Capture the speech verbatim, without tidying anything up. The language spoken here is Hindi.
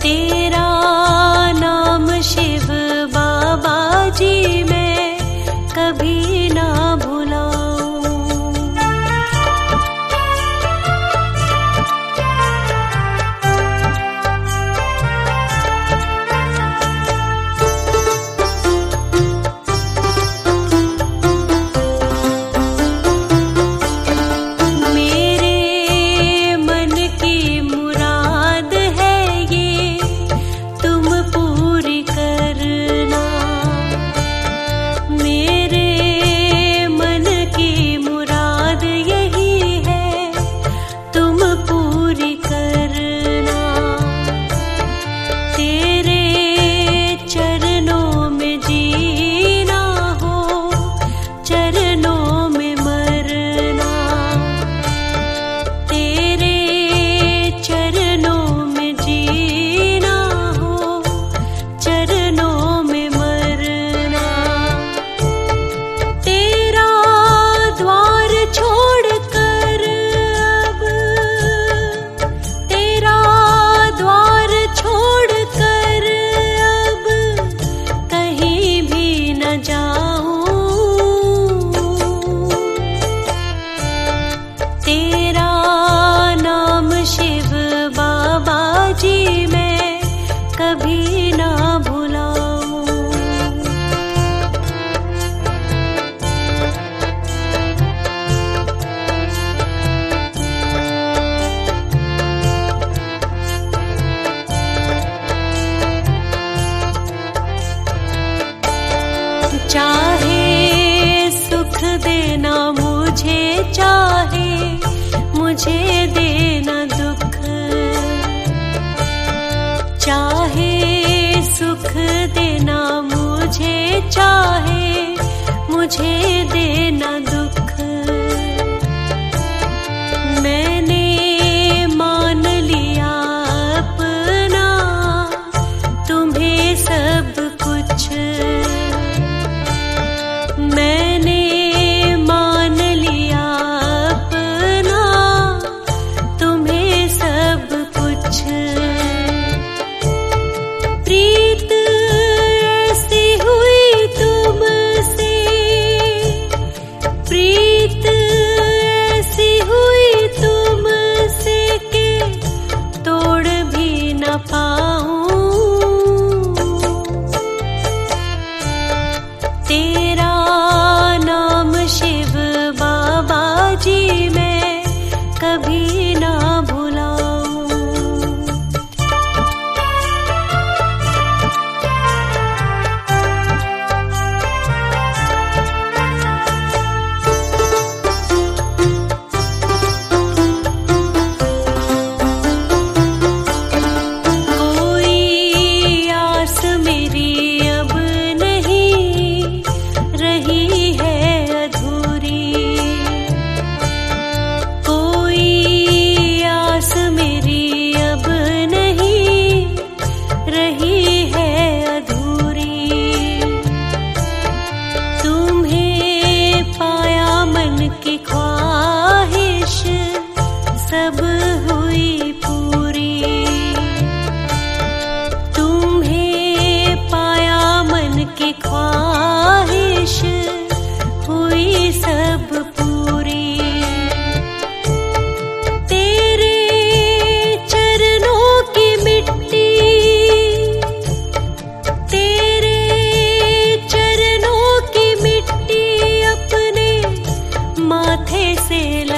तेरा नाम शिव बाबा जी मैं कभी ना भुलाऊं। मेरे मन की मुराद है ये तुम पूरी करना। मेरे मन की मुराद यही है तुम पूरी करना। तेरे चरणों में जीना हो, चरणों में मरना। तेरे चरणों में जीना हो, चरणों में मरना। तेरा द्वार छोड़कर अब, तेरा द्वार छोड़कर अब कहीं भी न जाऊं। तेरा नाम शिव बाबा जी मैं कभी ना भुलाऊं। चाहे सुख देना मुझे, चाहे मुझे देना दुख। चाहे सुख देना मुझे, चाहे मुझे देना दुख। मैंने मान लिया अपना तुम्हें सब कुछ। मैंने मान लिया अपना तुम्हें सब कुछ। प्रीत ऐसी हुई तुमसे, प्रीत ऐसी हुई तुमसे के तोड़ भी न पाऊं। तेरा नाम शिव बाबा जी मैं कभी ना भुलाऊं। कोई आस मेरी अब नहीं रही है अधूरी। कोई आस मेरी अब नहीं रही है अधूरी। तुम्हें पाया मन की ख्वाहिश सब हुई पूरी। तुम्हें पाया मन की ख्वाहिश हुई सब पूरी। तेरे चरणों की मिट्टी, तेरे चरणों की मिट्टी अपने माथे से